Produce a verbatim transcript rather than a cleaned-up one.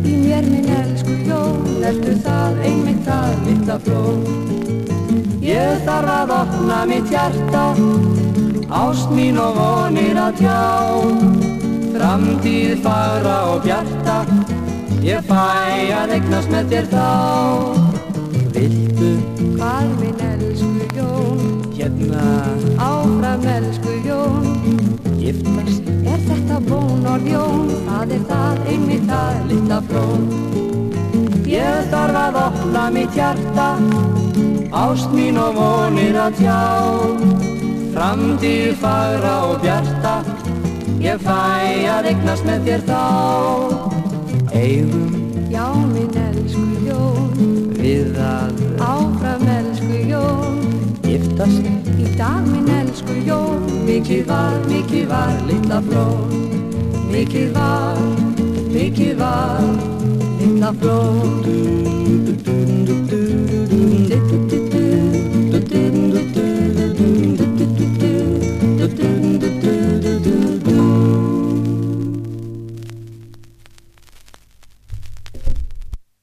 í mér minn elsku Jón, ertu það einmitt það litla flón. Ég þarf að opna mitt hjarta, ást mín og vonir að tjá, framtíð fagra og bjarta, ég fæ að eignast með þér þá. Viltu hvað minn elsku Jón, hérna áfram elsku Jón, giftast, er þetta bónorð Jón, það er það einmitt það litla flón. Ég þarf að opna mitt hjarta, ást mín og vonir að tjá, framtíð fagra og bjarta, ég fæ að eignast með þér þá. Eigum, já minn elsku Jón, við að áfram elsku Jón, giftast í dag minn elsku Jón, mikið var, mikið var litla flón, mikið var, mikið var litla flón.